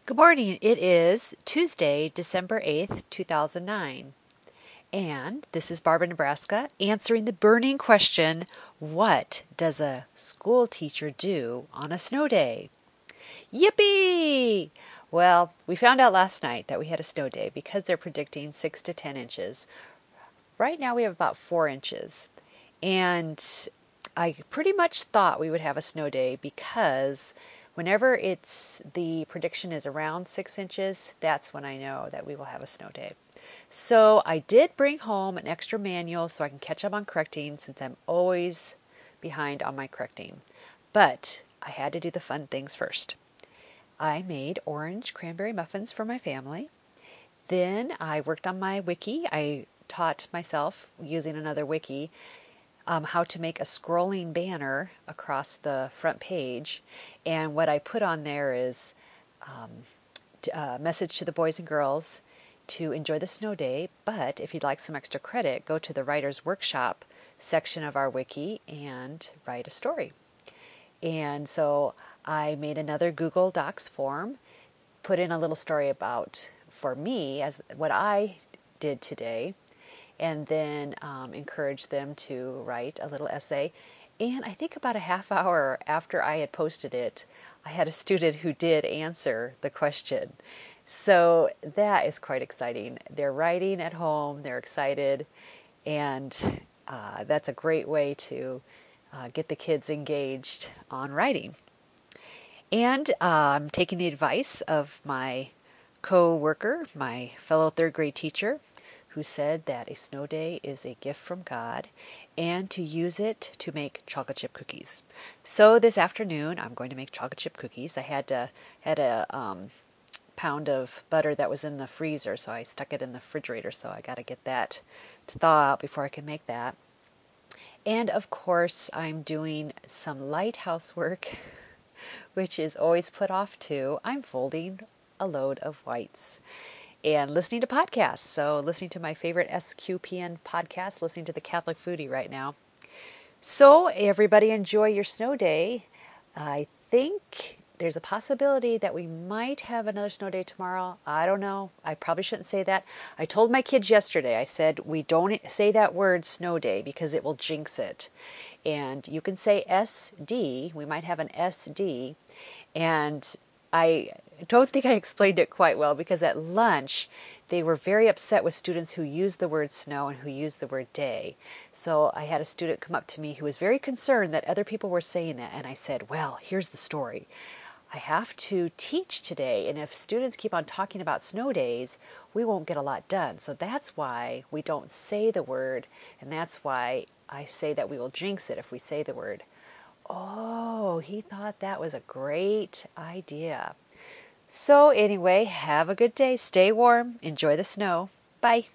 Good morning. It is Tuesday, December 8th, 2009. And this is Barbara, Nebraska, answering the burning question, what does a school teacher do on a snow day? Yippee! Well, we found out last night that we had a snow day because they're predicting 6 to 10 inches. Right now we have about 4 inches. And I pretty much thought we would have a snow day because whenever the prediction is around 6 inches, that's when I know that we will have a snow day. So I did bring home an extra manual so I can catch up on correcting since I'm always behind on my correcting. But I had to do the fun things first. I made orange cranberry muffins for my family. Then I worked on my wiki. I taught myself using another wiki how to make a scrolling banner across the front page. And what I put on there is a message to the boys and girls to enjoy the snow day, but if you'd like some extra credit, go to the Writer's Workshop section of our wiki and write a story. And so I made another Google Docs form, put in a little story about, for me, as what I did today, and then encouraged them to write a little essay. And I think about a half hour after I had posted it, I had a student who did answer the question. So that is quite exciting. They're writing at home, they're excited, and that's a great way to get the kids engaged on writing. And I'm taking the advice of my co-worker, my fellow third grade teacher, who said that a snow day is a gift from God and to use it to make chocolate chip cookies. So this afternoon I'm going to make chocolate chip cookies. I had a pound of butter that was in the freezer, so I stuck it in the refrigerator, so I got to get that to thaw out before I can make that. And of course I'm doing some light housework, which is always put off too. I'm folding a load of whites and listening to podcasts. So listening to my favorite SQPN podcast, listening to The Catholic Foodie right now. So everybody enjoy your snow day. I think there's a possibility that we might have another snow day tomorrow. I don't know. I probably shouldn't say that. I told my kids yesterday, I said, we don't say that word snow day because it will jinx it. And you can say SD. We might have an SD. And I don't think I explained it quite well because at lunch they were very upset with students who used the word snow and who used the word day. So I had a student come up to me who was very concerned that other people were saying that. And I said, well, here's the story. I have to teach today, and if students keep on talking about snow days, we won't get a lot done. So that's why we don't say the word, and that's why I say that we will jinx it if we say the word. Oh, he thought that was a great idea. So anyway, have a good day. Stay warm. Enjoy the snow. Bye.